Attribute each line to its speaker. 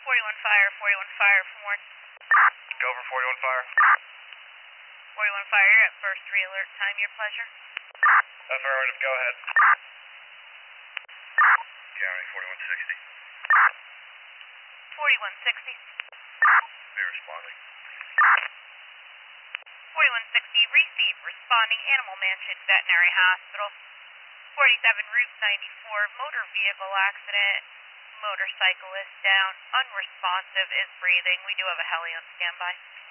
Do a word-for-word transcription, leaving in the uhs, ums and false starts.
Speaker 1: forty-one fire, forty-one fire for more.
Speaker 2: Go for forty-one fire.
Speaker 1: forty-one fire, you're at first three alert time, your pleasure.
Speaker 2: Affirmative, go ahead. County forty-one sixty.
Speaker 1: forty-one sixty.
Speaker 2: They're responding.
Speaker 1: forty-one sixty, receive responding Animal Mansion Veterinary Hospital. forty-seven Route ninety-four, motor vehicle accident. Motorcyclist down, unresponsive, is breathing. We do have a heli on standby.